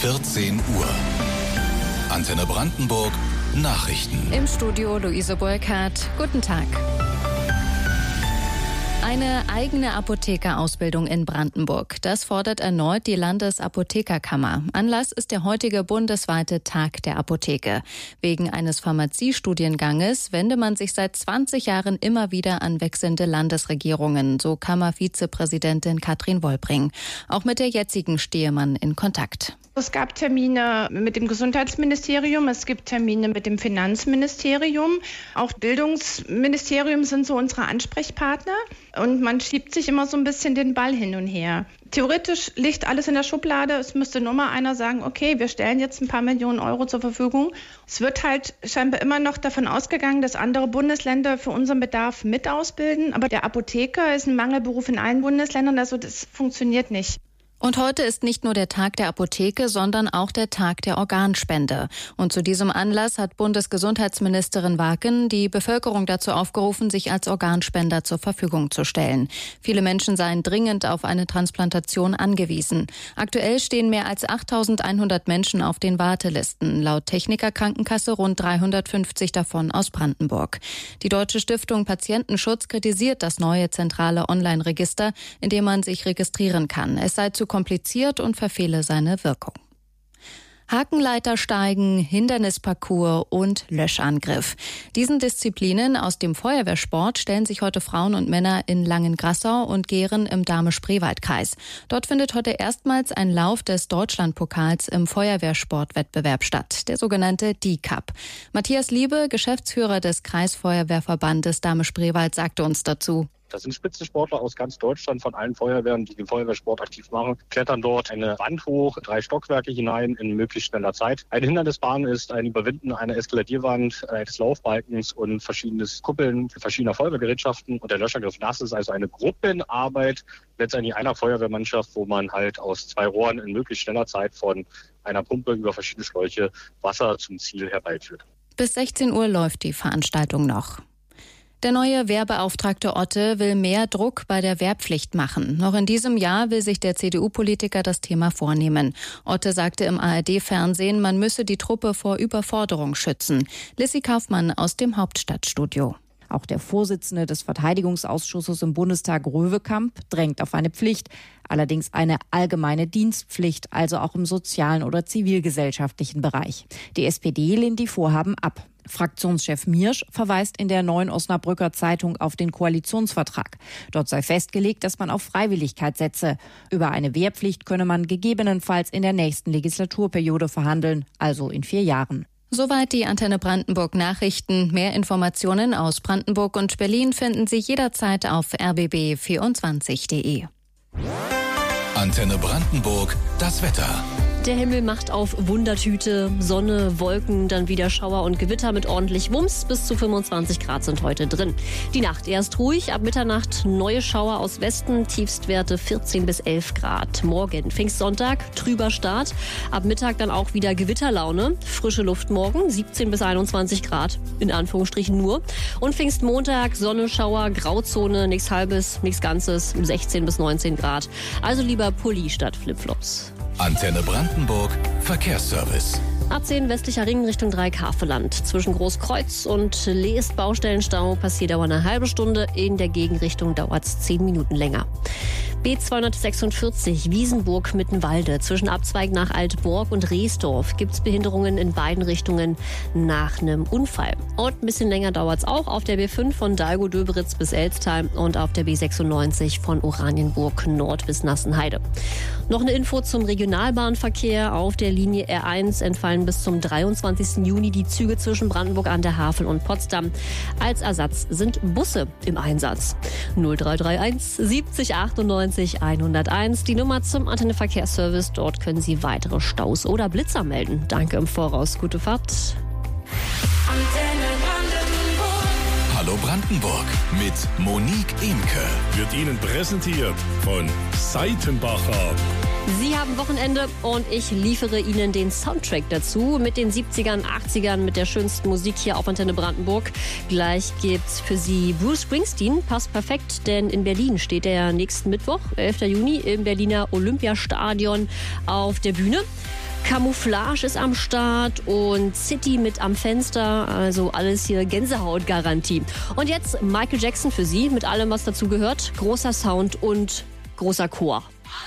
14 Uhr. Antenne Brandenburg Nachrichten. Im Studio Luise Burkhardt. Guten Tag. Eine eigene Apothekerausbildung in Brandenburg. Das fordert erneut die Landesapothekerkammer. Anlass ist der heutige bundesweite Tag der Apotheke. Wegen eines Pharmaziestudienganges wende man sich seit 20 Jahren immer wieder an wechselnde Landesregierungen, so Kammervizepräsidentin Katrin Wollbring. Auch mit der jetzigen stehe man in Kontakt. Es gab Termine mit dem Gesundheitsministerium, es gibt Termine mit dem Finanzministerium. Auch Bildungsministerium sind so unsere Ansprechpartner. Und man schiebt sich immer so ein bisschen den Ball hin und her. Theoretisch liegt alles in der Schublade. Es müsste nur mal einer sagen, okay, wir stellen jetzt ein paar Millionen Euro zur Verfügung. Es wird halt scheinbar immer noch davon ausgegangen, dass andere Bundesländer für unseren Bedarf mit ausbilden. Aber der Apotheker ist ein Mangelberuf in allen Bundesländern, also das funktioniert nicht. Und heute ist nicht nur der Tag der Apotheke, sondern auch der Tag der Organspende. Und zu diesem Anlass hat Bundesgesundheitsministerin Waken die Bevölkerung dazu aufgerufen, sich als Organspender zur Verfügung zu stellen. Viele Menschen seien dringend auf eine Transplantation angewiesen. Aktuell stehen mehr als 8.100 Menschen auf den Wartelisten, laut Technikerkrankenkasse rund 350 davon aus Brandenburg. Die Deutsche Stiftung Patientenschutz kritisiert das neue zentrale Online-Register, in dem man sich registrieren kann. Es sei zu kompliziert und verfehle seine Wirkung. Hakenleitersteigen, Hindernisparcours und Löschangriff. Diesen Disziplinen aus dem Feuerwehrsport stellen sich heute Frauen und Männer in Langengrassau und Gehren im Dahme-Spreewald-Kreis. Dort findet heute erstmals ein Lauf des Deutschlandpokals im Feuerwehrsportwettbewerb statt, der sogenannte D-Cup. Matthias Liebe, Geschäftsführer des Kreisfeuerwehrverbandes Dahme-Spreewald, sagte uns dazu: Das sind Spitzensportler aus ganz Deutschland von allen Feuerwehren, die den Feuerwehrsport aktiv machen, klettern dort eine Wand hoch, 3 Stockwerke hinein in möglichst schneller Zeit. Eine Hindernisbahn ist ein Überwinden einer Eskaladierwand, eines Laufbalkens und verschiedenes Kuppeln verschiedener Feuerwehrgerätschaften. Und der Löschangriff, das ist also eine Gruppenarbeit, letztendlich einer Feuerwehrmannschaft, wo man halt aus 2 Rohren in möglichst schneller Zeit von einer Pumpe über verschiedene Schläuche Wasser zum Ziel herbeiführt. Bis 16 Uhr läuft die Veranstaltung noch. Der neue Wehrbeauftragte Otte will mehr Druck bei der Wehrpflicht machen. Noch in diesem Jahr will sich der CDU-Politiker das Thema vornehmen. Otte sagte im ARD-Fernsehen, man müsse die Truppe vor Überforderung schützen. Lissy Kaufmann aus dem Hauptstadtstudio. Auch der Vorsitzende des Verteidigungsausschusses im Bundestag, Röwekamp, drängt auf eine Pflicht. Allerdings eine allgemeine Dienstpflicht, also auch im sozialen oder zivilgesellschaftlichen Bereich. Die SPD lehnt die Vorhaben ab. Fraktionschef Miersch verweist in der Neuen Osnabrücker Zeitung auf den Koalitionsvertrag. Dort sei festgelegt, dass man auf Freiwilligkeit setze. Über eine Wehrpflicht könne man gegebenenfalls in der nächsten Legislaturperiode verhandeln, also in 4 Jahren. Soweit die Antenne Brandenburg Nachrichten. Mehr Informationen aus Brandenburg und Berlin finden Sie jederzeit auf rbb24.de. Antenne Brandenburg, das Wetter. Der Himmel macht auf Wundertüte. Sonne, Wolken, dann wieder Schauer und Gewitter mit ordentlich Wumms. Bis zu 25 Grad sind heute drin. Die Nacht erst ruhig, ab Mitternacht neue Schauer aus Westen, Tiefstwerte 14 bis 11 Grad. Morgen Pfingstsonntag, trüber Start. Ab Mittag dann auch wieder Gewitterlaune. Frische Luft morgen, 17 bis 21 Grad, in Anführungsstrichen nur. Und Pfingstmontag, Sonne, Schauer, Grauzone, nichts Halbes, nichts Ganzes, 16 bis 19 Grad. Also lieber Pulli statt Flipflops. Antenne Brandenburg Verkehrsservice. A10 westlicher Ring Richtung Dreikaffeland. Zwischen Großkreuz und Leest Baustellenstau passiert dauert eine halbe Stunde. In der Gegenrichtung dauert es 10 Minuten länger. B246 Wiesenburg-Mittenwalde. Zwischen Abzweig nach Altborg und Reesdorf gibt es Behinderungen in beiden Richtungen nach einem Unfall. Und ein bisschen länger dauert es auch auf der B5 von Dalgo-Döberitz bis Elstheim und auf der B96 von Oranienburg Nord bis Nassenheide. Noch eine Info zum Regionalbahnverkehr. Auf der Linie R1 entfallen bis zum 23. Juni die Züge zwischen Brandenburg an der Havel und Potsdam. Als Ersatz sind Busse im Einsatz. 0331 70 98 101, die Nummer zum Antenne Verkehrsservice. Dort können Sie weitere Staus oder Blitzer melden. Danke im Voraus. Gute Fahrt. Hallo Brandenburg mit Monique Imke. Wird Ihnen präsentiert von Seitenbacher. Sie haben Wochenende und ich liefere Ihnen den Soundtrack dazu mit den 70ern, 80ern, mit der schönsten Musik hier auf Antenne Brandenburg. Gleich gibt's für Sie Bruce Springsteen, passt perfekt, denn in Berlin steht er nächsten Mittwoch, 11. Juni, im Berliner Olympiastadion auf der Bühne. Camouflage ist am Start und City mit am Fenster. Also alles hier Gänsehautgarantie. Und jetzt Michael Jackson für Sie mit allem, was dazu gehört. Großer Sound und großer Chor.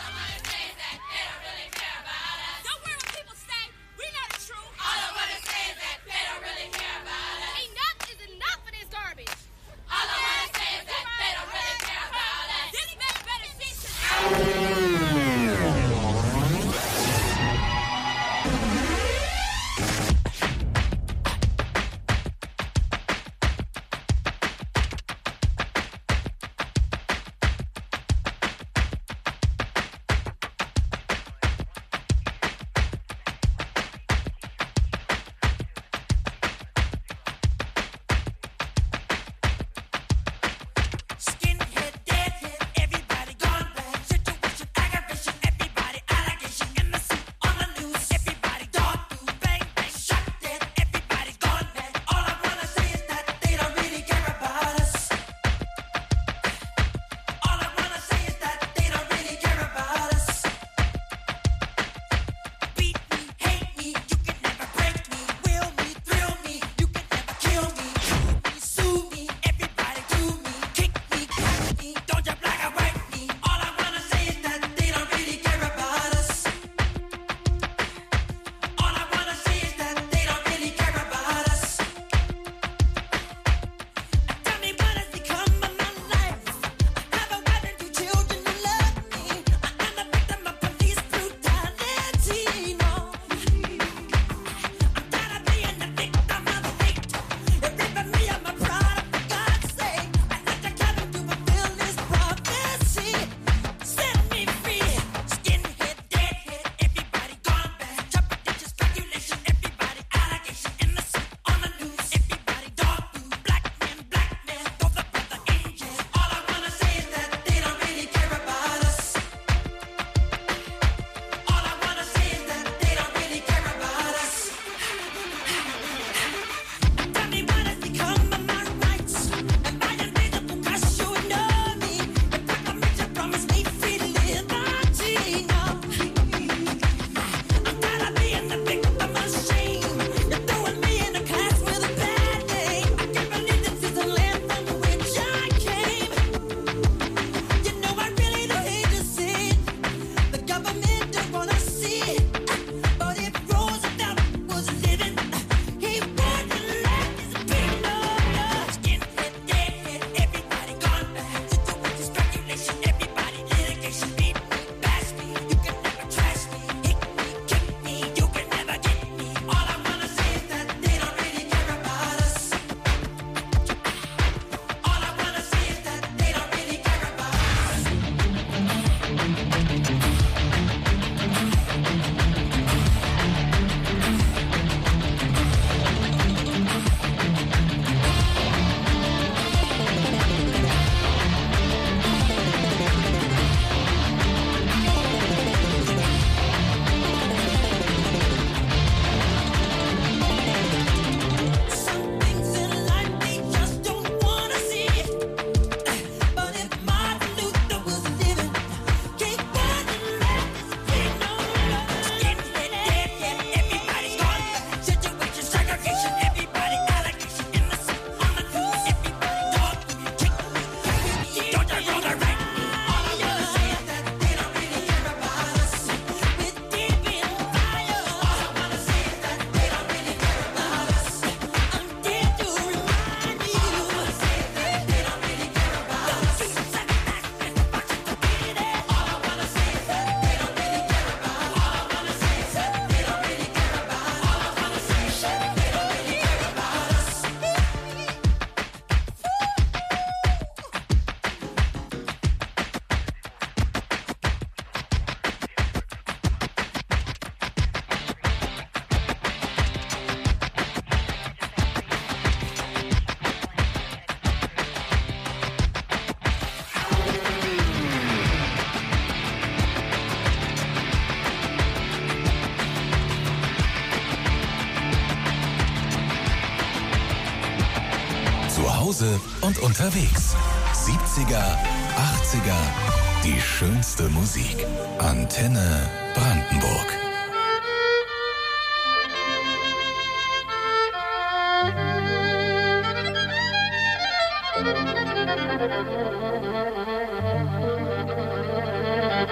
Hause und unterwegs. 70er, 80er, die schönste Musik. Antenne Brandenburg.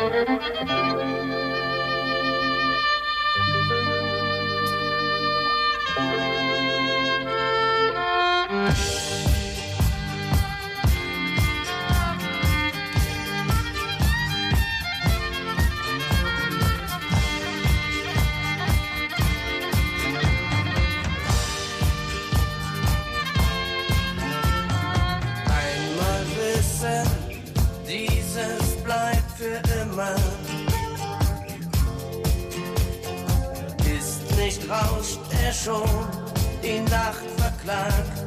Rauscht er schon die Nacht verklagt?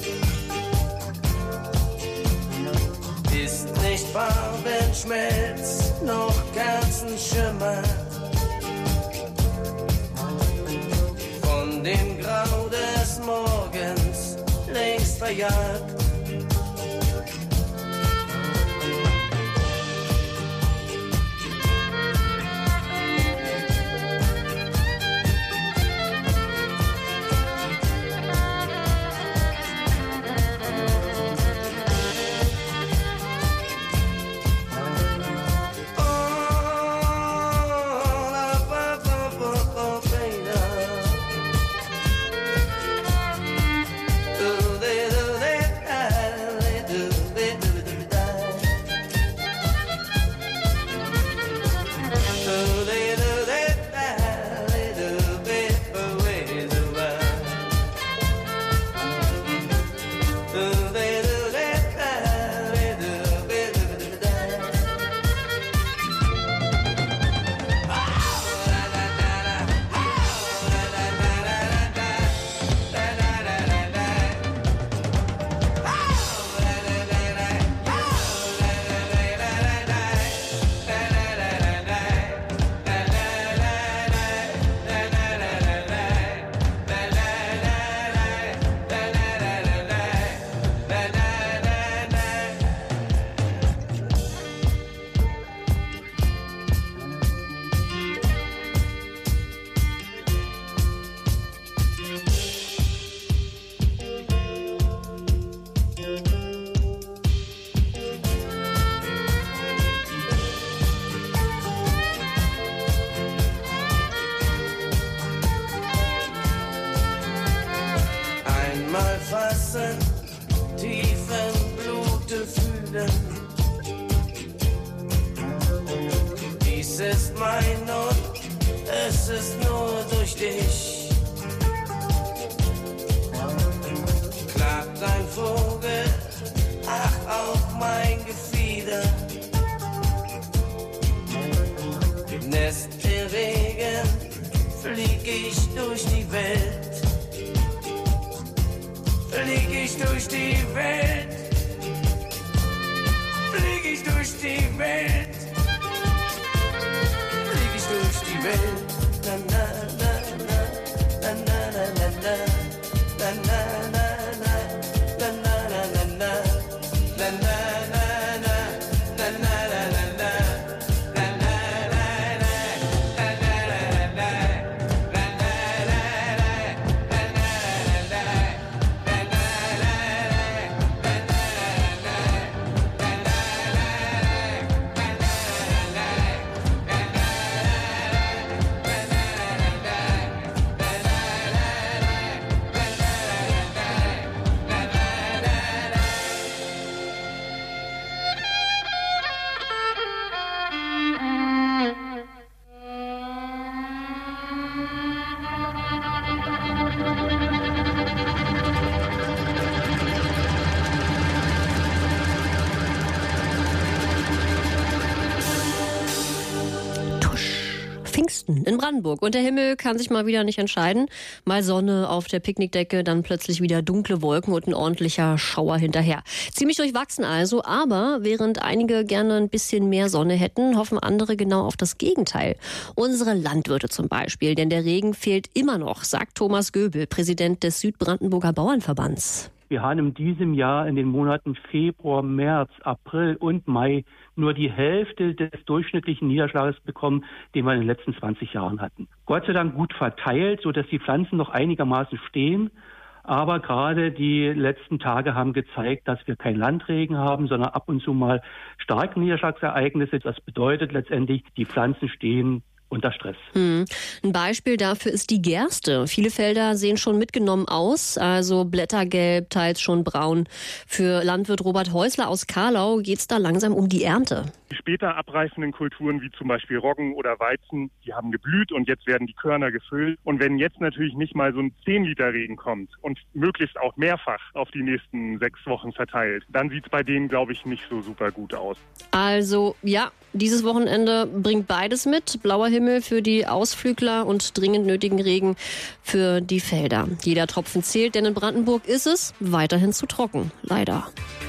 Ist nicht Farbenschmelz noch Kerzenschimmer von dem Grau des Morgens längst verjagt? In Brandenburg. Und der Himmel kann sich mal wieder nicht entscheiden. Mal Sonne auf der Picknickdecke, dann plötzlich wieder dunkle Wolken und ein ordentlicher Schauer hinterher. Ziemlich durchwachsen also, aber während einige gerne ein bisschen mehr Sonne hätten, hoffen andere genau auf das Gegenteil. Unsere Landwirte zum Beispiel, denn der Regen fehlt immer noch, sagt Thomas Göbel, Präsident des Südbrandenburger Bauernverbands. Wir haben in diesem Jahr in den Monaten Februar, März, April und Mai nur die Hälfte des durchschnittlichen Niederschlages bekommen, den wir in den letzten 20 Jahren hatten. Gott sei Dank gut verteilt, sodass die Pflanzen noch einigermaßen stehen. Aber gerade die letzten Tage haben gezeigt, dass wir kein Landregen haben, sondern ab und zu mal starke Niederschlagsereignisse. Das bedeutet letztendlich, die Pflanzen stehen unter Stress. Ein Beispiel dafür ist die Gerste. Viele Felder sehen schon mitgenommen aus, also blättergelb, teils schon braun. Für Landwirt Robert Häusler aus Karlau geht es da langsam um die Ernte. Die später abreifenden Kulturen wie zum Beispiel Roggen oder Weizen, die haben geblüht und jetzt werden die Körner gefüllt. Und wenn jetzt natürlich nicht mal so ein 10 Liter Regen kommt und möglichst auch mehrfach auf die nächsten 6 Wochen verteilt, dann sieht es bei denen, glaube ich, nicht so super gut aus. Also ja, dieses Wochenende bringt beides mit. Blauer Himmel für die Ausflügler und dringend nötigen Regen für die Felder. Jeder Tropfen zählt, denn in Brandenburg ist es weiterhin zu trocken. Leider.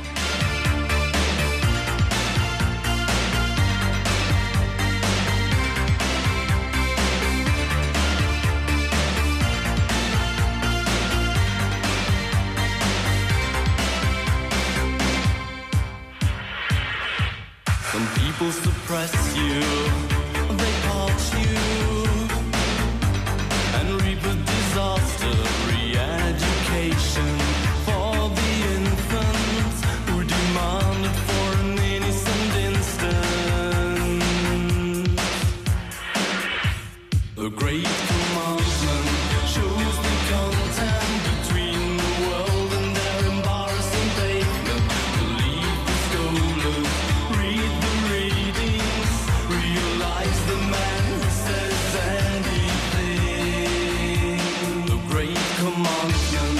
Some people suppress you, they pulse you, and reap a disaster. Re-education for the infants who demanded for an innocent instant. The great commandment shows the content between the world and their embarrassing pavement. Believe the scholars, read the readings, realize the man who says anything. The great commandment.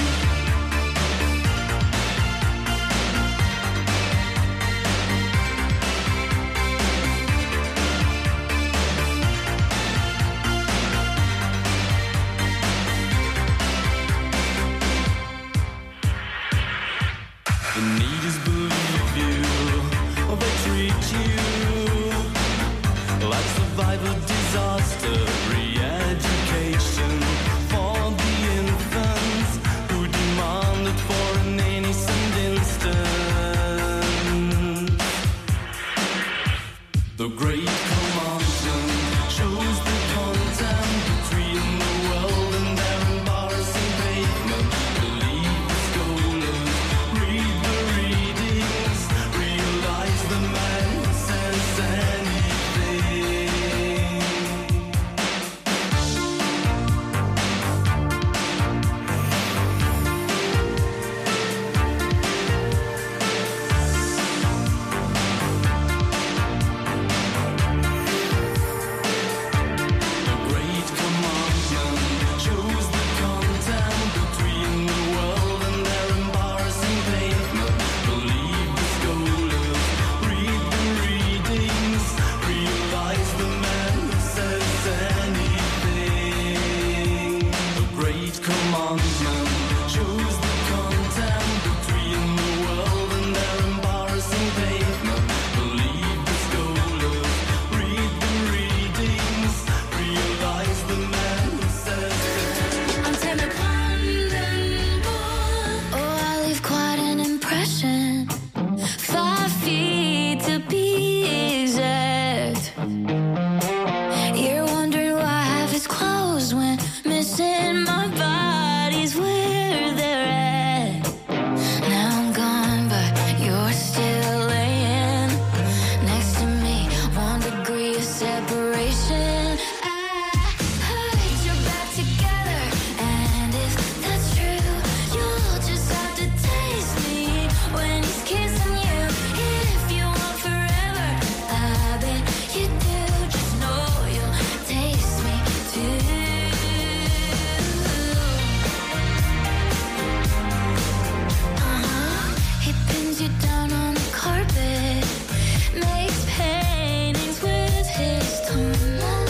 The need is believe you, or they treat you like survival disaster. Re-education for the infants who demanded for an innocent instant. The great commandment shows the content between the world and their embarrassing pavement. Believe the scholars, read the readings, realize the man who says anything. The great commandment shows the content between the world and their embarrassing pavement. Believe the scholars, read the readings, realize the man who says anything. The great commandment shows the content between the world and their embarrassing pavement. Believe the scholars, read the readings, realize the man who says I'm Tammy Brandenburg. Oh, I leave quite an impression. 5 feet to be exact. You're wondering why half is closed when missing my body's where they're at. Now I'm gone, but you're still laying next to me. 1 degree of separation. I put your back together, and if that's true, you'll just have to taste me when he's kissing you. If you want forever, I bet you do. Just know you'll taste me too. He pins you down on the carpet, makes paintings with his tongue.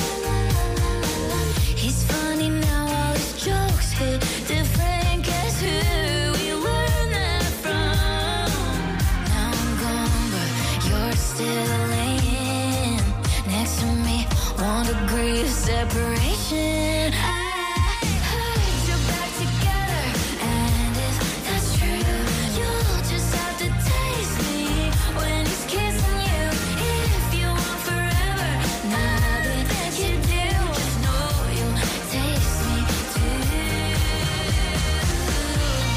He's funny now, all his jokes hit different. Guess who we learned that from? Now I'm gone, but you're still laying next to me. 1 degree of separation. I put your back together, and if that's true, you'll just have to taste me when he's kissing you. If you want forever, I bet you do. Just know you'll taste me too.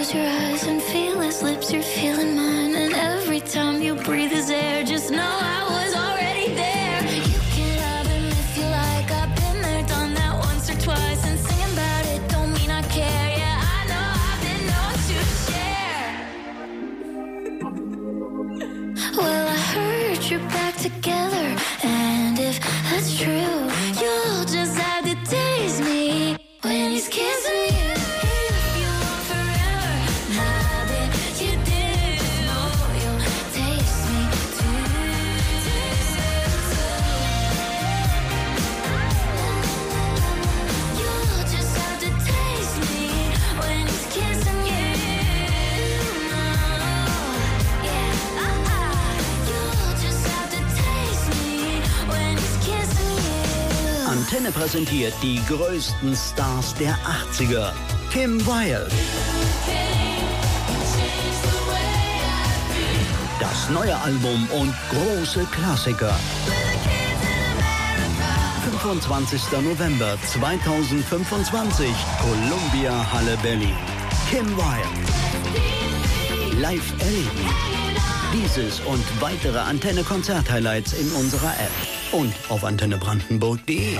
close your eyes and feel his lips, you're feeling mine. And every time you breathe his air, just know I was already there. You can love him if you like, I've been there, done that once or twice. And singing about it don't mean I care. Yeah, I know I've been known to share. Well, I heard you're back together, and if that's true, you'll just have to taste me when he's kissing you. If you want forever, now that you do, you'll taste me too. You'll just have to taste me when he's kissing you. Yeah, you'll just have to taste me when he's kissing you. Antenne präsentiert die größten Stars der 80er. Kim Wilde. Das neue Album und große Klassiker. 25. November 2025, Columbia Halle Berlin. Kim Wilde. Live erleben. Dieses und weitere Antenne-Konzert-Highlights in unserer App und auf antennebrandenburg.de.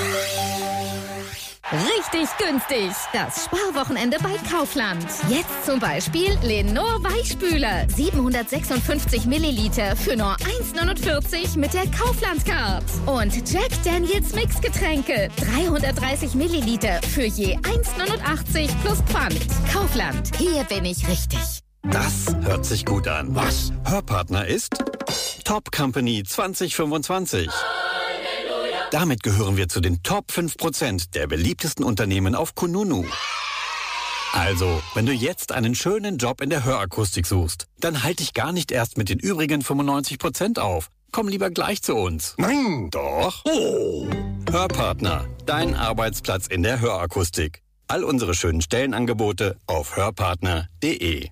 Richtig günstig. Das Sparwochenende bei Kaufland. Jetzt zum Beispiel Lenor Weichspüler. 756 Milliliter für nur 1,49 mit der Kaufland-Card. Und Jack Daniels Mixgetränke. 330 Milliliter für je 1,89 plus Pfand. Kaufland. Hier bin ich richtig. Das hört sich gut an. Was? Hörpartner ist Top Company 2025. Damit gehören wir zu den Top 5% der beliebtesten Unternehmen auf Kununu. Also, wenn du jetzt einen schönen Job in der Hörakustik suchst, dann halt dich gar nicht erst mit den übrigen 95% auf. Komm lieber gleich zu uns. Nein, doch. Oh. Hörpartner, dein Arbeitsplatz in der Hörakustik. All unsere schönen Stellenangebote auf hörpartner.de.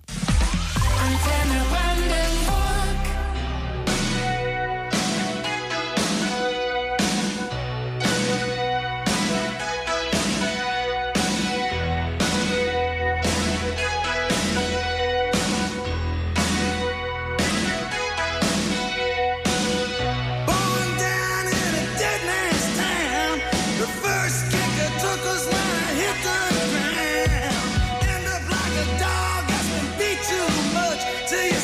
Till you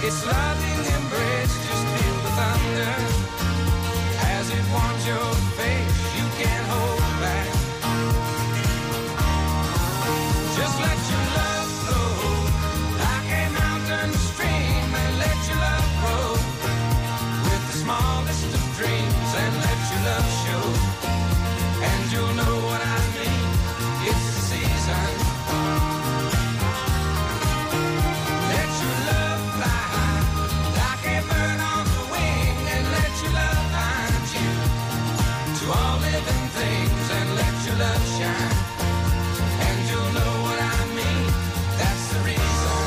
Its loving embrace, just feel the thunder as it warms your face. You can't hold back. Just let your love flow like a mountain stream, and let your love grow with the smallest of dreams, and let your love show, and you'll know what I mean. It's the season. Let your love fly high like a bird on the wing, and let your love find you to all living things, and let your love shine, and you'll know what I mean. That's the reason.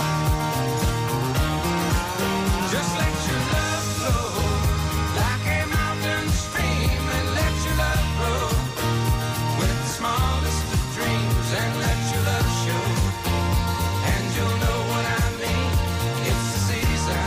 Just let your love flow like a mountain stream, and let your love grow with the smallest of dreams, and let your love show, and you'll know what I mean. It's the season.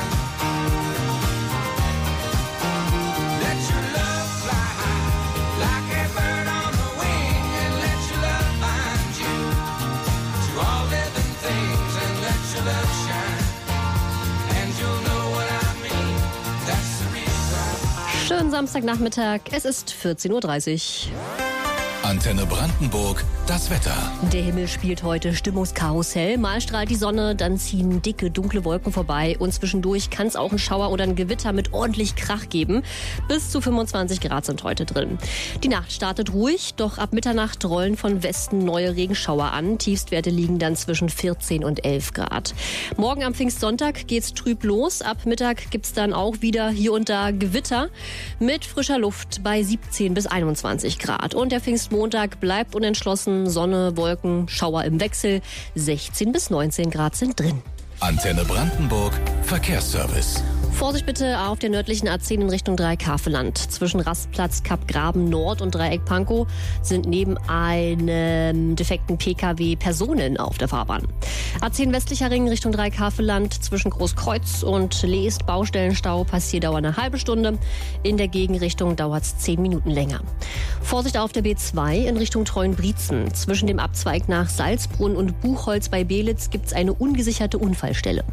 Let your love fly high like a bird on the wing, and let your love find you to all living things, and let your love shine, and you'll know what I mean. That's the reason. Schönen Samstagnachmittag, es ist 14:30 Uhr. Antenne Brandenburg, das Wetter. Der Himmel spielt heute Stimmungskarussell. Mal strahlt die Sonne, dann ziehen dicke, dunkle Wolken vorbei und zwischendurch kann es auch einen Schauer oder ein Gewitter mit ordentlich Krach geben. Bis zu 25 Grad sind heute drin. Die Nacht startet ruhig, doch ab Mitternacht rollen von Westen neue Regenschauer an. Tiefstwerte liegen dann zwischen 14 und 11 Grad. Morgen am Pfingstsonntag geht's trüb los. Ab Mittag gibt's dann auch wieder hier und da Gewitter mit frischer Luft bei 17 bis 21 Grad. Und der Pfingstmontag bleibt unentschlossen. Sonne, Wolken, Schauer im Wechsel. 16 bis 19 Grad sind drin. Antenne Brandenburg, Verkehrsservice. Vorsicht bitte auf der nördlichen A10 in Richtung Dreieck-Havelland. Zwischen Rastplatz Kapgraben Nord und Dreieck Pankow sind neben einem defekten PKW Personen auf der Fahrbahn. A10 westlicher Ring Richtung Dreieck-Havelland zwischen Großkreuz und Leest Baustellenstau, Passierdauer eine halbe Stunde. In der Gegenrichtung dauert es 10 Minuten länger. Vorsicht auf der B2 in Richtung Treuenbrietzen. Zwischen dem Abzweig nach Salzbrunn und Buchholz bei Belitz gibt es eine ungesicherte Unfallstelle.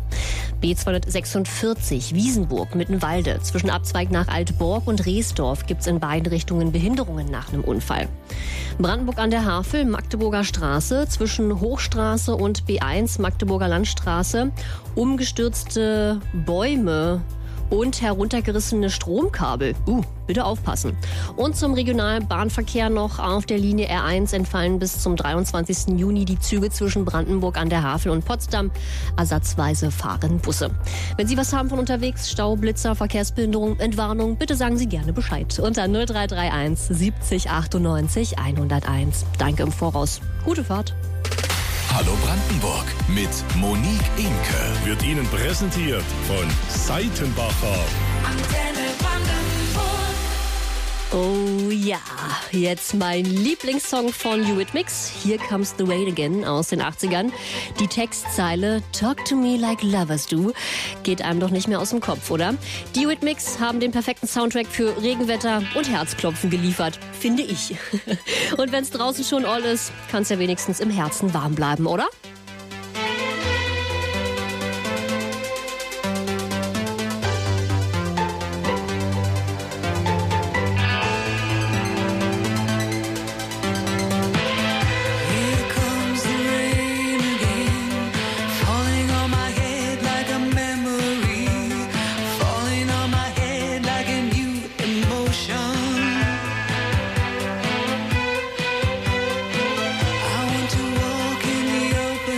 B246 Wiesenburg Mittenwalde. Zwischen Abzweig nach Altborg und Reesdorf gibt es in beiden Richtungen Behinderungen nach einem Unfall. Brandenburg an der Havel, Magdeburger Straße, zwischen Hochstraße und B1 Magdeburger Landstraße, umgestürzte Bäume und heruntergerissene Stromkabel. Bitte aufpassen. Und zum Regionalbahnverkehr noch auf der Linie R1 entfallen bis zum 23. Juni die Züge zwischen Brandenburg an der Havel und Potsdam. Ersatzweise fahren Busse. Wenn Sie was haben von unterwegs, Stau, Blitzer, Verkehrsbehinderung, Entwarnung, bitte sagen Sie gerne Bescheid. Unter 0331 70 98 101. Danke im Voraus. Gute Fahrt. Hallo Brandenburg mit Monique Imke. Wird Ihnen präsentiert von Seitenbacher. Antenne Brandenburg. Oh ja, jetzt mein Lieblingssong von Eurythmics. Here Comes the Rain Again aus den 80ern. Die Textzeile Talk to me like lovers do geht einem doch nicht mehr aus dem Kopf, oder? Die Eurythmics haben den perfekten Soundtrack für Regenwetter und Herzklopfen geliefert, finde ich. Und wenn es draußen schon all ist, kann es ja wenigstens im Herzen warm bleiben, oder? I want to walk in the open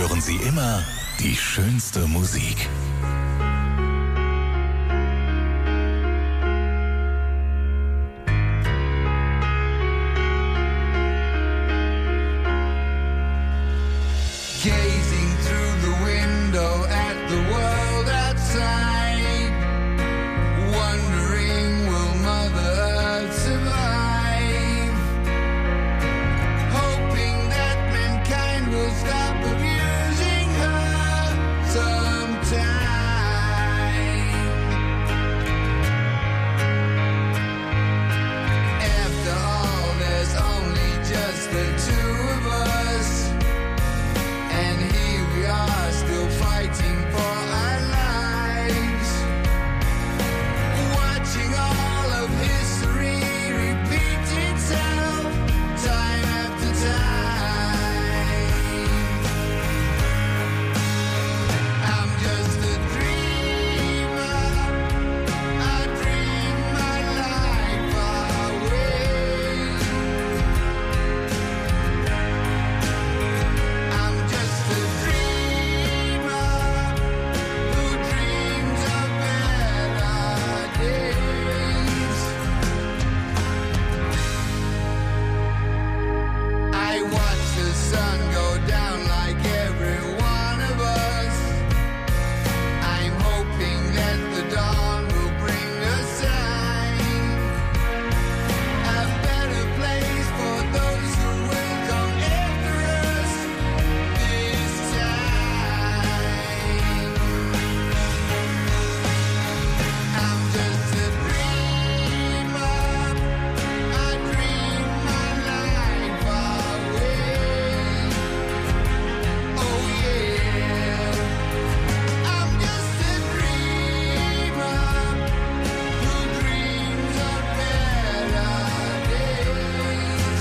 hören Sie immer die schönste Musik. Gazing through the window at the world outside, wondering will Mother Earth survive, hoping that mankind will stop abusing her sometime. After all, there's only just the two of us, and here we are still fighting for our lives, watching all of history repeat itself time after time. I'm just a dreamer, I dream my life away. I'm just a dreamer who dreams of better days. I watch the sun go down like every one of us. I'm hoping that the dawn will bring a sign, a better place for those who will come after us this time. I'm just a dreamer, I dream my life away. Oh yeah, I'm just a dreamer who dreams of better days.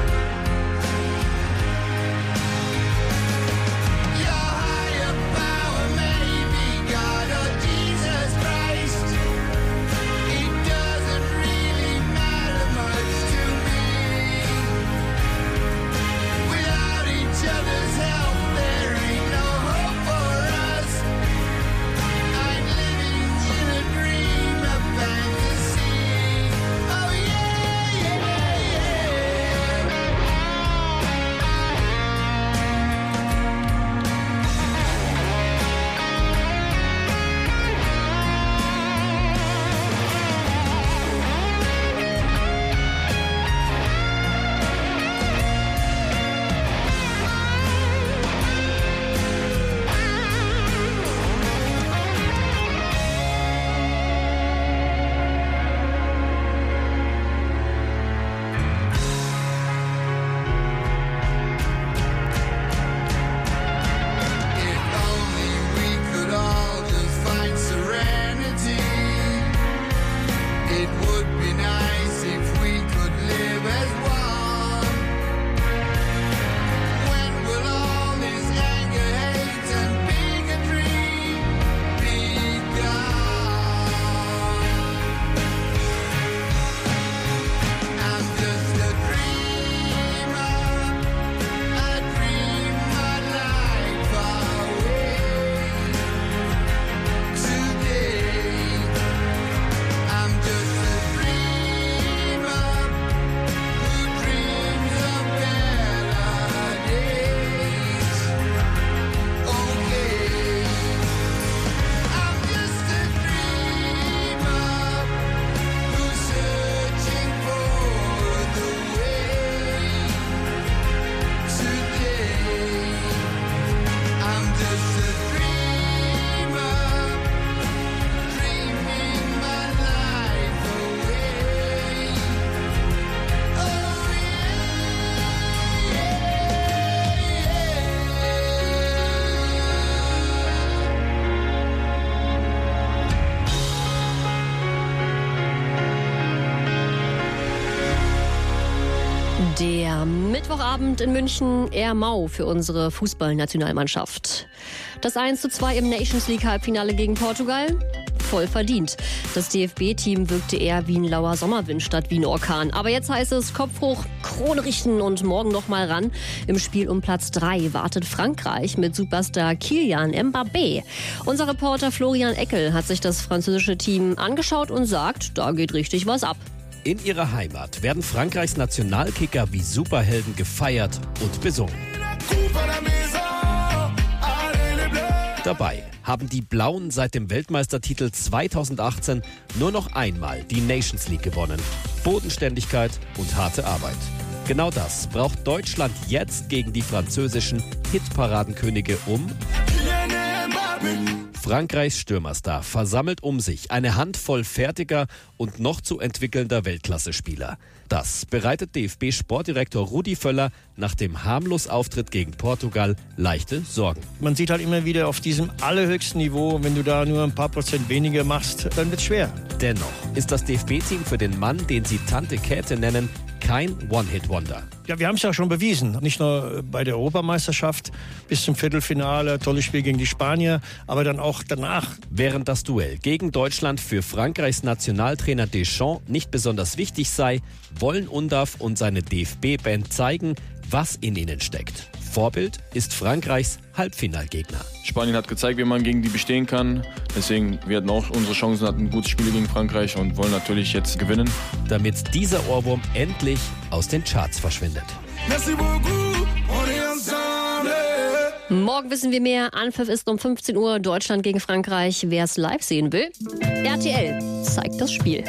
Your higher power may be God or Jesus Christ. It doesn't really matter much to me. Without each other's help, there ain't no hope for us. I'm living in a dream of fantasy. Oh yeah, yeah, yeah. If only we could all just find serenity. It would be nice if we could live as one. When will all this anger, hate, and bigotry be gone? I'm just a dreamer, I dream my life away. Today, I'm just a dreamer who dreams of better days. Okay, I'm just a dreamer who's searching for the way. Today, I'm just a dreamer, dreaming my life away. Oh Der Mittwochabend in München eher mau für unsere Fußballnationalmannschaft. Das 1:2 im Nations League Halbfinale gegen Portugal. voll verdient. Das DFB-Team wirkte eher wie ein lauer Sommerwind statt wie ein Orkan. Aber jetzt heißt es Kopf hoch, Krone richten und morgen noch mal ran. Im Spiel um Platz 3 wartet Frankreich mit Superstar Kylian Mbappé. Unser Reporter Florian Eckel hat sich das französische Team angeschaut und sagt, da geht richtig was ab. In ihrer Heimat werden Frankreichs Nationalkicker wie Superhelden gefeiert und besungen. Dabei haben die Blauen seit dem Weltmeistertitel 2018 nur noch einmal die Nations League gewonnen. Bodenständigkeit und harte Arbeit. Genau das braucht Deutschland jetzt gegen die französischen Hitparadenkönige Frankreichs Stürmerstar versammelt um sich eine Handvoll fertiger und noch zu entwickelnder Weltklasse-Spieler. Das bereitet DFB-Sportdirektor Rudi Völler nach dem harmlos Auftritt gegen Portugal leichte Sorgen. Man sieht halt immer wieder auf diesem allerhöchsten Niveau, wenn du da nur ein paar Prozent weniger machst, dann wird's schwer. Dennoch ist das DFB-Team für den Mann, den sie Tante Käthe nennen, kein One-Hit-Wonder. Ja, wir haben es ja schon bewiesen. Nicht nur bei der Europameisterschaft bis zum Viertelfinale, tolles Spiel gegen die Spanier, aber dann auch danach. Während das Duell gegen Deutschland für Frankreichs Nationaltrainer Deschamps nicht besonders wichtig sei, wollen Undav und seine DFB-Band zeigen, was in ihnen steckt. Vorbild ist Frankreichs Halbfinalgegner. Spanien hat gezeigt, wie man gegen die bestehen kann. Deswegen, wir hatten auch unsere Chancen, hatten gute Spiele gegen Frankreich und wollen natürlich jetzt gewinnen. Damit dieser Ohrwurm endlich aus den Charts verschwindet. Morgen wissen wir mehr. Anpfiff ist um 15 Uhr. Deutschland gegen Frankreich. Wer es live sehen will, RTL zeigt das Spiel.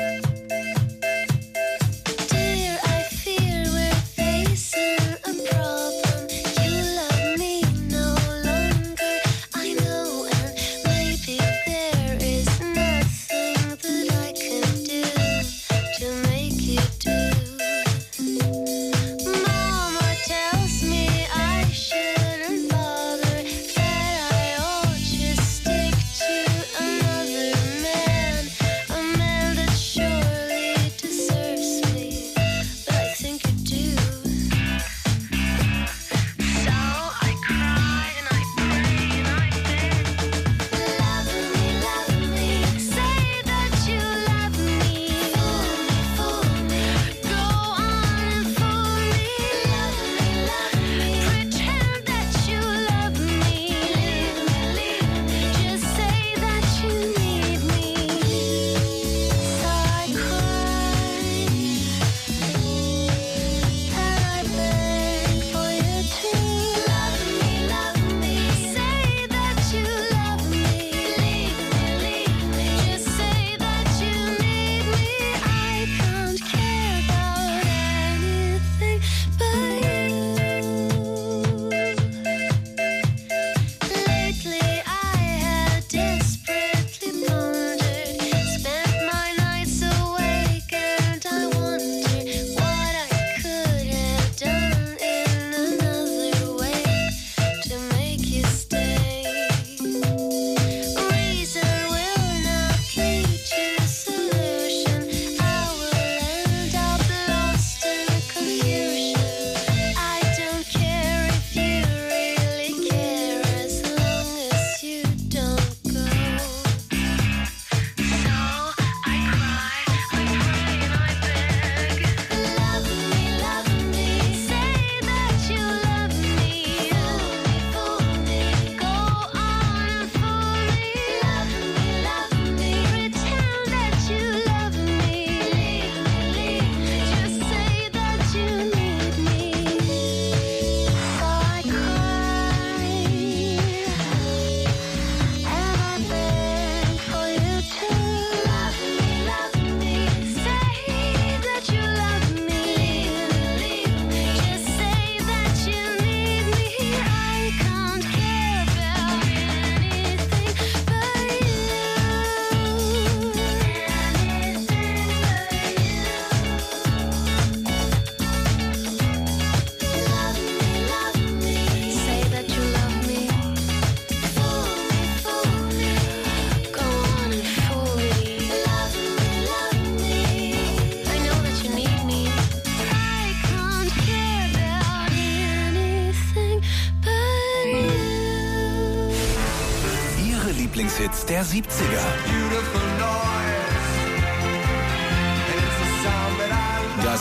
Lieblingshits der 70er.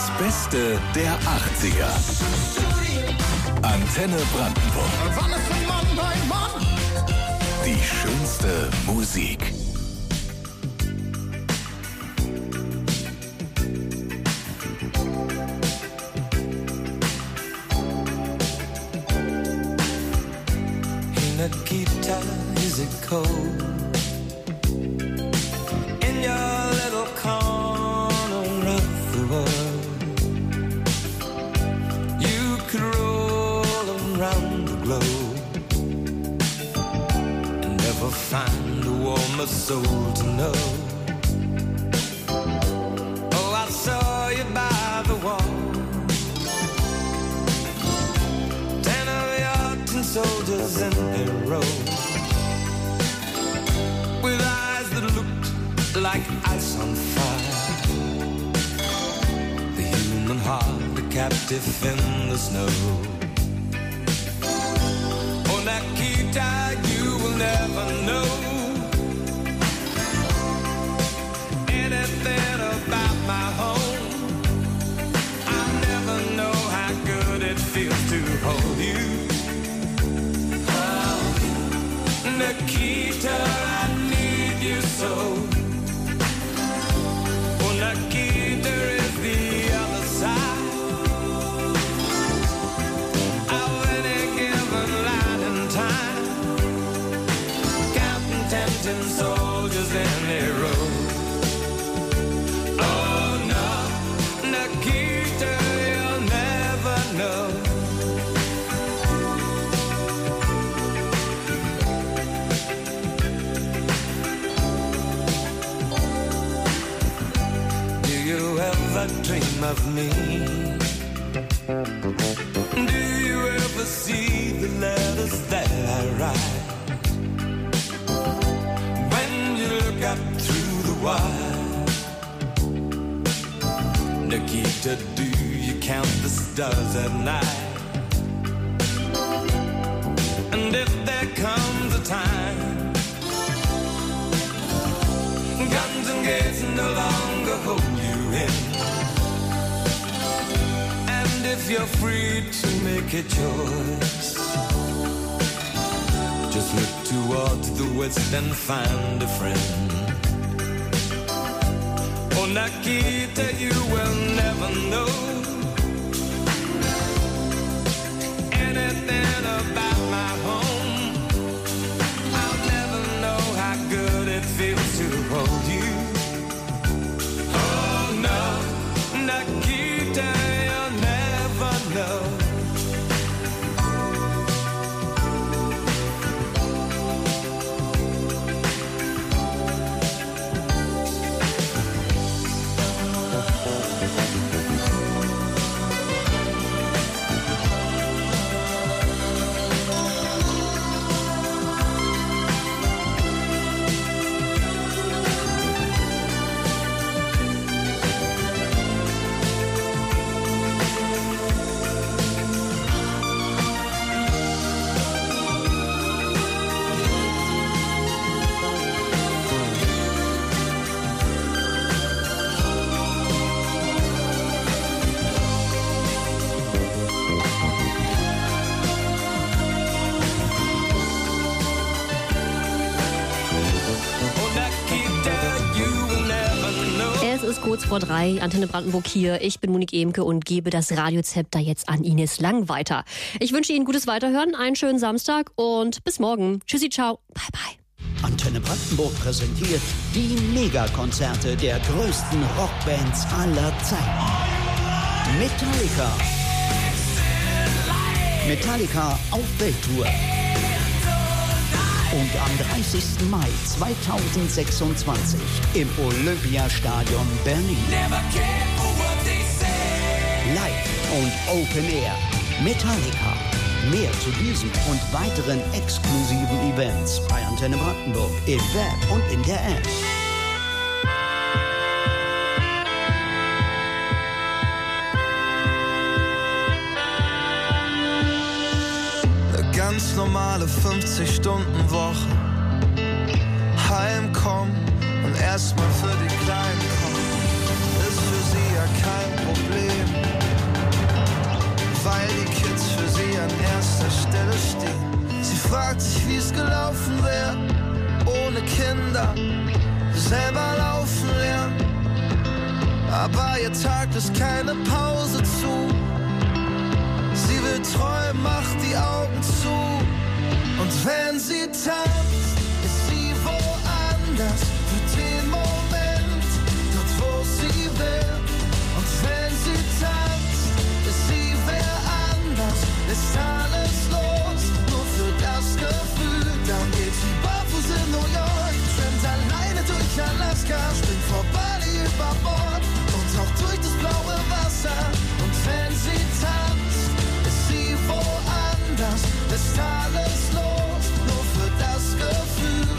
Das Beste der 80er. Antenne Brandenburg. Die schönste Musik. Nikita, is it cold in your little corner of the world? You could roll around the globe and never find a warmer soul to know. Oh, I saw you by the wall, 10 of your tin soldiers in a row, with eyes that looked like ice on fire. The human heart, a captive in the snow. Oh, Nikita, you will never know anything about my home. I'll never know how good it feels to hold you. Nikita, I need you so. Oh, Nikita is the other side of any given line in time, counting 10 soldiers in a row. Oh no, Nikita, you'll never know. Dream of me? Do you ever see the letters that I write? When you look up through the wire, Nikita, do you count the stars at night? And if there comes a time guns and gates no longer hold you in, if you're free to make a choice, just look towards the west and find a friend. Oh, Nikita, you will never know anything about my home. I'll never know how good it feels to hold you. Oh no, Nikita, no. Kurz vor 3, Antenne Brandenburg hier. Ich bin Monique Ehmke und gebe das Radiozepter jetzt an Ines Lang weiter. Ich wünsche Ihnen gutes Weiterhören, einen schönen Samstag und bis morgen. Tschüssi, ciao, bye bye. Antenne Brandenburg präsentiert die Megakonzerte der größten Rockbands aller Zeiten. Metallica. Metallica auf Welttour. Und am 30. Mai 2026 im Olympiastadion Berlin. Live und Open Air. Metallica. Mehr zu diesem und weiteren exklusiven Events bei Antenne Brandenburg im Web und in der App. Ganz normale 50-Stunden-Woche. Heimkommen und erstmal für die Kleinen kommen. Ist für sie ja kein Problem. an erster Stelle stehen. Sie fragt sich, wie es gelaufen wäre, ohne Kinder, selber laufen lernen. Aber ihr Tag lässt keine Pause zu. Sie will träumen, macht die Augen zu. Und wenn sie tanzt, ist sie woanders. Für den Moment, dort wo sie will. Und wenn sie tanzt, ist sie wer anders. Ist alles los, nur für das Gefühl. Dann geht sie barfuß in New York, schwimmt alleine durch Alaska, springt vor Bali über Bord und taucht durch das blaue Wasser. Und wenn sie tanzt, ist sie woanders. Ist alles los, nur für das Gefühl.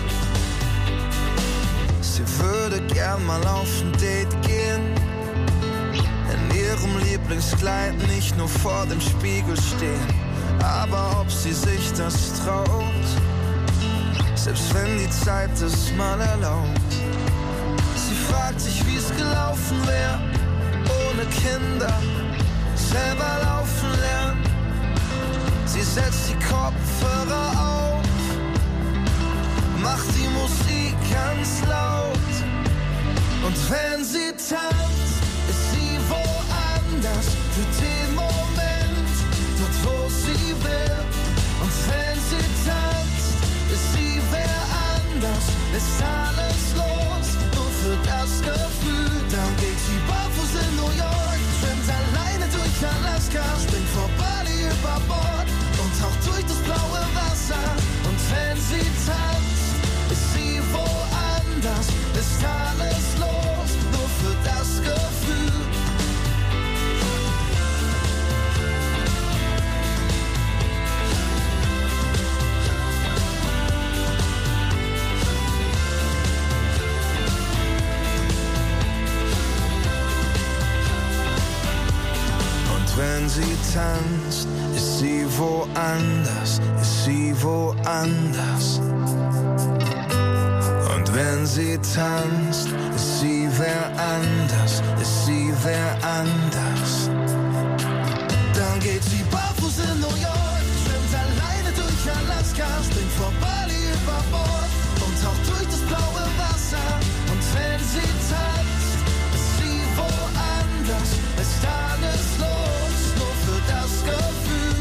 Sie würde gern mal auf ein Date gehen, in ihrem Lieblingskleid, nicht nur vor dem Spiegel stehen. Aber ob sie sich das traut, selbst wenn die Zeit es mal erlaubt. Sie fragt sich, wie es gelaufen wäre, ohne Kinder, selber laufen lernen. Sie setzt die Kopfhörer auf, macht die Musik ganz laut. Und wenn sie tanzt, ist sie woanders. Für den Moment, dort wo sie will. Und wenn sie tanzt, ist sie wer anders. Ist alles los, nur für das Gefühl. Dann geht sie barfuß in New York, schwimmt alleine durch Alaska, springt vor Bali über Bord und taucht durch das blaue Wasser. Und wenn sie tanzt, ist sie woanders. Ist alles los, nur für das Gefühl. Wenn sie tanzt, ist sie woanders, ist sie woanders. Und wenn sie tanzt, ist sie wer anders, ist sie wer anders. Dann geht sie barfuß in New York, schwimmt alleine durch Alaska, springt vor Bali über Bord und taucht durch das blaue Wasser. Und wenn sie tanzt, ist sie woanders, ist alles los, nur für das Gefühl.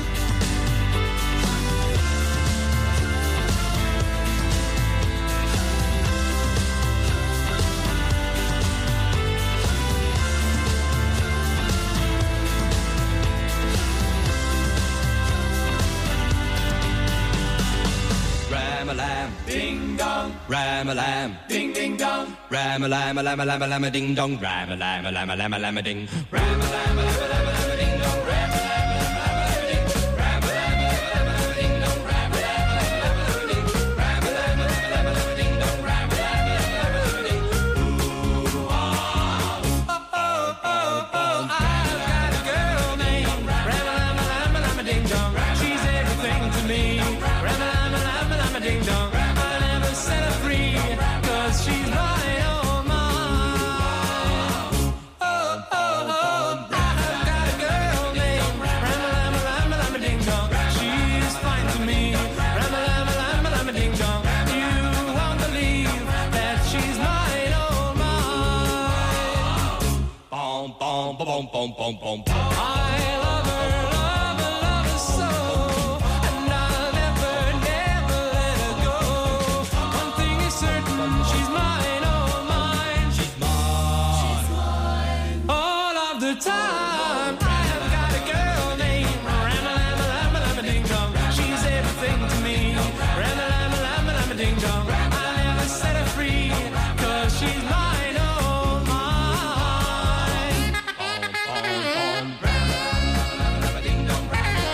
Ram-a-lam, ding dong, ram-a-lam, ding ding dong, ram-a-lam, lam-a-lam, ding dong, ram-a-lam, lam-a-lam, ding, ram-a-lam, ding dong, ram-a-lam, ding, ram-a-lam, ding dong, ram-a-lam, ding, ram-a-lam, ding dong, ram-a-lam, ding. Ooh, oh, oh, oh, oh, I've got a girl named ram-a-lam, ding dong. She's everything to me. Ram-a-lam, ding dong. I never set her free, 'cause she's mine, oh mine. Oh, oh, oh, I've got a girl named Ram-a-lam, ding dong. She's fine to me. Ram-a-lam, ding dong. You won't believe that she's mine, oh mine. Bom, bom, bom, bom, bom, bom, bom. I love her, love her, love her so. And I'll never, never let her go. One thing is certain, she's mine, oh mine. She's mine. All of the time. I have got a girl named Ram-a-lam, ding dong. She's everything to me. Ram-a-lam, ding dong. I'll never set her free, 'cause she's mine, oh mine. Bom, bom, ram-a-lam, ding dong.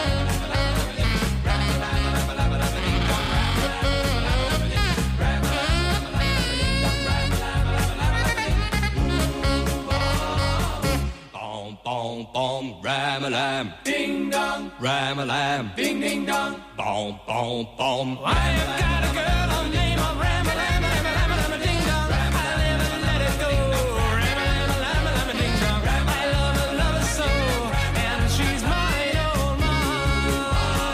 Bom, bom, bom, ram-a-lam, ding dong, ram-a-lam, ding ding dong, bom, bom, bom. I've got a girl named Ram-a-lam, ding dong. I'll never let her go. Ram-a-lam, ding dong. I love her so, and she's mine, oh mine.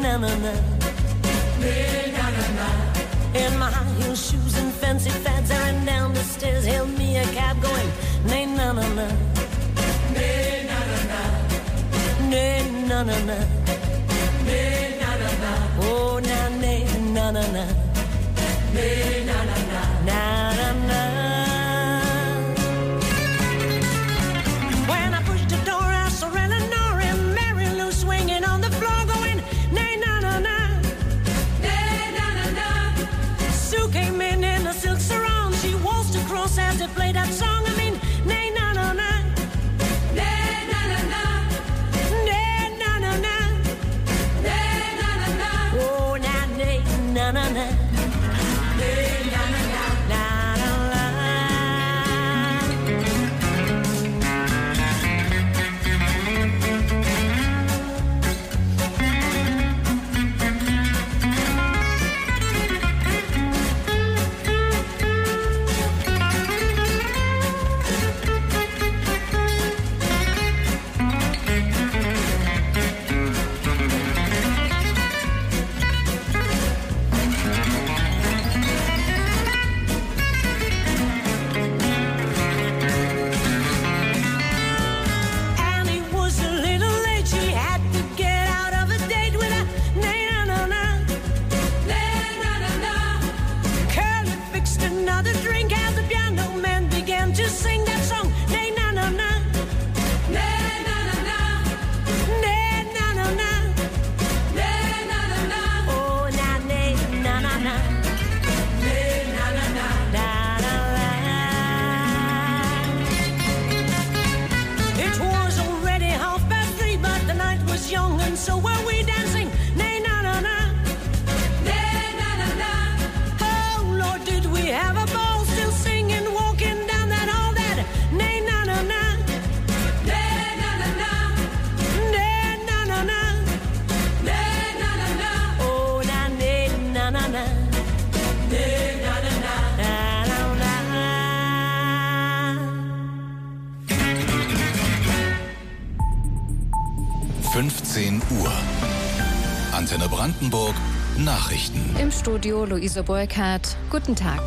na-na-na. In my high heel shoes and fancy fads, I ran down the stairs, hailed me a cab going, nay na na na, nay na na na, nay na na na, nay na na na, oh na nay na na na, nay na na na, na na na. When I pushed the door, I saw Eleanor and Mary Lou swinging on the floor going, nay na na na. Sue came in a silk sarong. She waltzed across as they played that song. I mean, nay na na na, nay na na na, nay na na na, nay na na na. Oh na nay na na na, nay na na na, na na na. So were we dancing? Nay na na na, nay na na na. Oh Lord, did we have a ball? Still singing, walking down that hall. That nay na na na, nay na na na, nay na na na, nay na na na. Oh na nay na na na, nay na na na, na na na. 15 Uhr. Antenne Brandenburg. Nachrichten. Im Studio Luise Burkhardt. Guten Tag.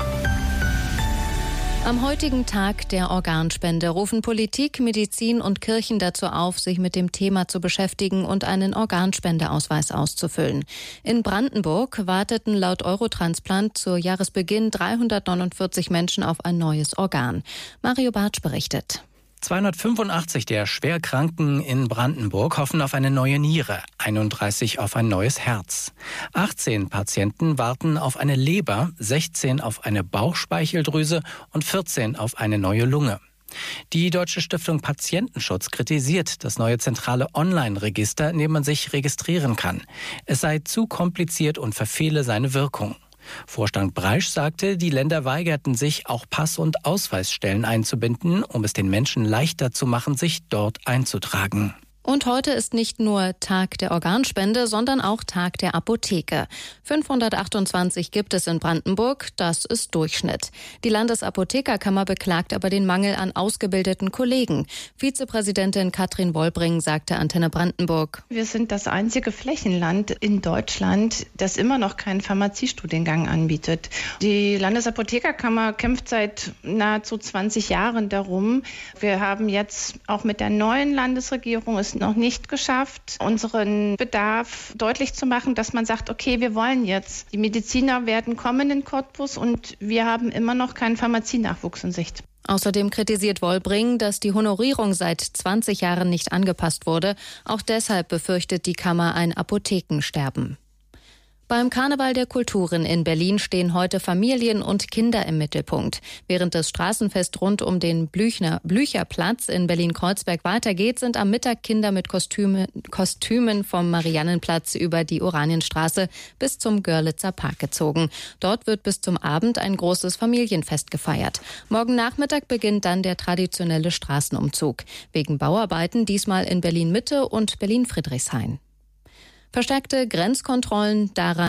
Am heutigen Tag der Organspende rufen Politik, Medizin und Kirchen dazu auf, sich mit dem Thema zu beschäftigen und einen Organspendeausweis auszufüllen. In Brandenburg warteten laut Eurotransplant zu Jahresbeginn 349 Menschen auf ein neues Organ. Mario Bartsch berichtet. 285 der Schwerkranken in Brandenburg hoffen auf eine neue Niere, 31 auf ein neues Herz. 18 Patienten warten auf eine Leber, 16 auf eine Bauchspeicheldrüse und 14 auf eine neue Lunge. Die Deutsche Stiftung Patientenschutz kritisiert das neue zentrale Online-Register, in dem man sich registrieren kann. Es sei zu kompliziert und verfehle seine Wirkung. Vorstand Breisch sagte, die Länder weigerten sich, auch Pass- und Ausweisstellen einzubinden, um es den Menschen leichter zu machen, sich dort einzutragen. Und heute ist nicht nur Tag der Organspende, sondern auch Tag der Apotheke. 528 gibt es in Brandenburg, das ist Durchschnitt. Die Landesapothekerkammer beklagt aber den Mangel an ausgebildeten Kollegen. Vizepräsidentin Katrin Wollbring sagte Antenne Brandenburg: Wir sind das einzige Flächenland in Deutschland, das immer noch keinen Pharmaziestudiengang anbietet. Die Landesapothekerkammer kämpft seit nahezu 20 Jahren darum. Wir haben jetzt auch mit der neuen Landesregierung es noch nicht geschafft, unseren Bedarf deutlich zu machen, dass man sagt, okay, wir wollen jetzt. Die Mediziner werden kommen in Cottbus und wir haben immer noch keinen Pharmazienachwuchs in Sicht. Außerdem kritisiert Wollbring, dass die Honorierung seit 20 Jahren nicht angepasst wurde. Auch deshalb befürchtet die Kammer ein Apothekensterben. Beim Karneval der Kulturen in Berlin stehen heute Familien und Kinder im Mittelpunkt. Während das Straßenfest rund um den Blücherplatz in Berlin-Kreuzberg weitergeht, sind am Mittag Kinder mit Kostümen vom Mariannenplatz über die Oranienstraße bis zum Görlitzer Park gezogen. Dort wird bis zum Abend ein großes Familienfest gefeiert. Morgen Nachmittag beginnt dann der traditionelle Straßenumzug. Wegen Bauarbeiten diesmal in Berlin-Mitte und Berlin-Friedrichshain. Verstärkte Grenzkontrollen, daran